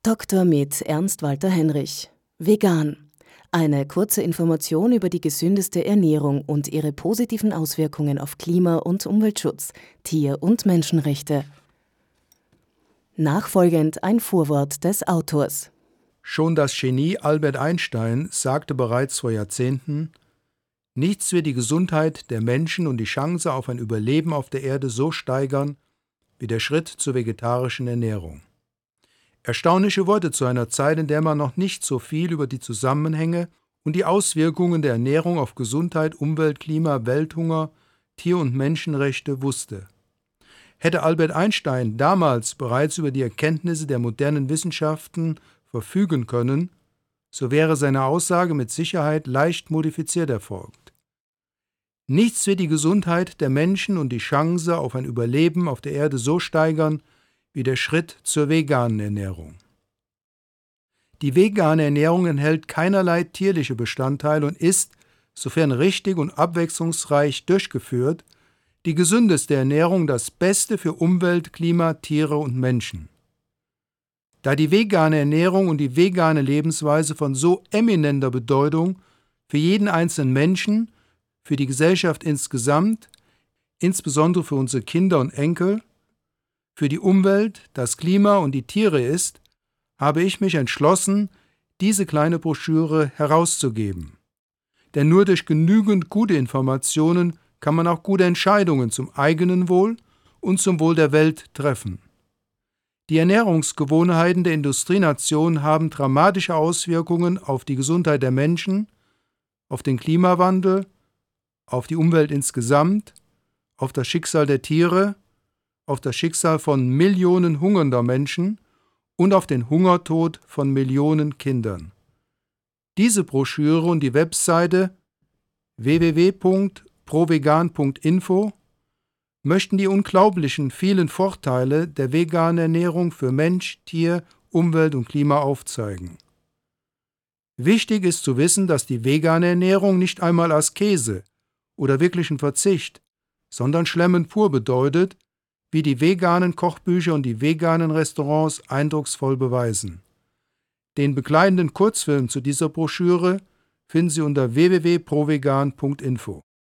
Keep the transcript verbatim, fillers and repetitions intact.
Doktor med Ernst Walter Henrich. Vegan. Eine kurze Information über die gesündeste Ernährung und ihre positiven Auswirkungen auf Klima- und Umweltschutz, Tier- und Menschenrechte. Nachfolgend ein Vorwort des Autors. Schon das Genie Albert Einstein sagte bereits vor Jahrzehnten: Nichts wird die Gesundheit der Menschen und die Chance auf ein Überleben auf der Erde so steigern wie der Schritt zur vegetarischen Ernährung. Erstaunliche Worte zu einer Zeit, in der man noch nicht so viel über die Zusammenhänge und die Auswirkungen der Ernährung auf Gesundheit, Umwelt, Klima, Welthunger, Tier- und Menschenrechte wusste. Hätte Albert Einstein damals bereits über die Erkenntnisse der modernen Wissenschaften verfügen können, so wäre seine Aussage mit Sicherheit leicht modifiziert erfolgt. Nichts wird die Gesundheit der Menschen und die Chance auf ein Überleben auf der Erde so steigern wie der Schritt zur veganen Ernährung. Die vegane Ernährung enthält keinerlei tierliche Bestandteile und ist, sofern richtig und abwechslungsreich durchgeführt, die gesündeste Ernährung, das Beste für Umwelt, Klima, Tiere und Menschen. Da die vegane Ernährung und die vegane Lebensweise von so eminenter Bedeutung für jeden einzelnen Menschen, für die Gesellschaft insgesamt, insbesondere für unsere Kinder und Enkel, für die Umwelt, das Klima und die Tiere ist, habe ich mich entschlossen, diese kleine Broschüre herauszugeben. Denn nur durch genügend gute Informationen kann man auch gute Entscheidungen zum eigenen Wohl und zum Wohl der Welt treffen. Die Ernährungsgewohnheiten der Industrienationen haben dramatische Auswirkungen auf die Gesundheit der Menschen, auf den Klimawandel, auf die Umwelt insgesamt, auf das Schicksal der Tiere, auf das Schicksal von Millionen hungernder Menschen und auf den Hungertod von Millionen Kindern. Diese Broschüre und die Webseite w w w punkt provegan punkt info möchten die unglaublichen vielen Vorteile der veganen Ernährung für Mensch, Tier, Umwelt und Klima aufzeigen. Wichtig ist zu wissen, dass die vegane Ernährung nicht einmal Askese oder wirklichen Verzicht, sondern Schlemmen pur bedeutet, wie die veganen Kochbücher und die veganen Restaurants eindrucksvoll beweisen. Den begleitenden Kurzfilm zu dieser Broschüre finden Sie unter w w w punkt provegan punkt info.